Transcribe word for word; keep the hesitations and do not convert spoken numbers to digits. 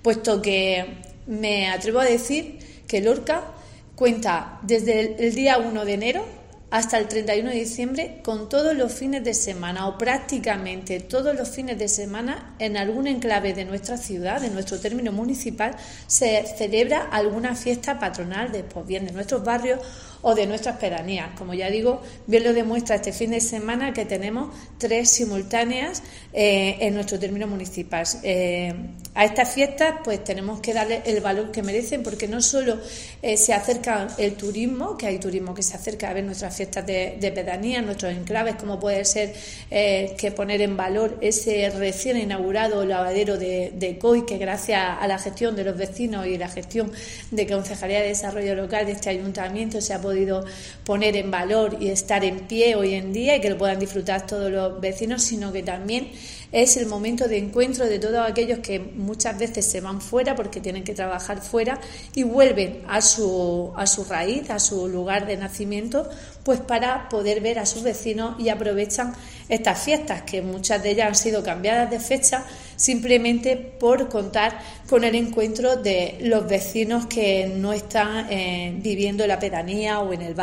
puesto que me atrevo a decir que Lorca cuenta desde el, el día uno de enero hasta el treinta y uno de diciembre con todos los fines de semana o prácticamente todos los fines de semana en algún enclave de nuestra ciudad, de nuestro término municipal, se celebra alguna fiesta patronal de, pues bien de nuestros barrios o de nuestras pedanías. Como ya digo, bien lo demuestra este fin de semana que tenemos tres simultáneas eh, en nuestro término municipal. Eh, a estas fiestas pues tenemos que darle el valor que merecen, porque no solo eh, se acerca el turismo, que hay turismo que se acerca a ver nuestras fiestas de, de pedanía, nuestros enclaves, como puede ser eh, que poner en valor ese recién inaugurado lavadero de, de Coy, que gracias a la gestión de los vecinos y la gestión de Concejalía de Desarrollo Local de este ayuntamiento se ha podido poner en valor y estar en pie hoy en día y que lo puedan disfrutar todos los vecinos, sino que también es el momento de encuentro de todos aquellos que muchas veces se van fuera porque tienen que trabajar fuera y vuelven a su, a su raíz, a su lugar de nacimiento, pues para poder ver a sus vecinos, y aprovechan estas fiestas, que muchas de ellas han sido cambiadas de fecha simplemente por contar con el encuentro de los vecinos que no están eh, viviendo en la pedanía o en el barrio.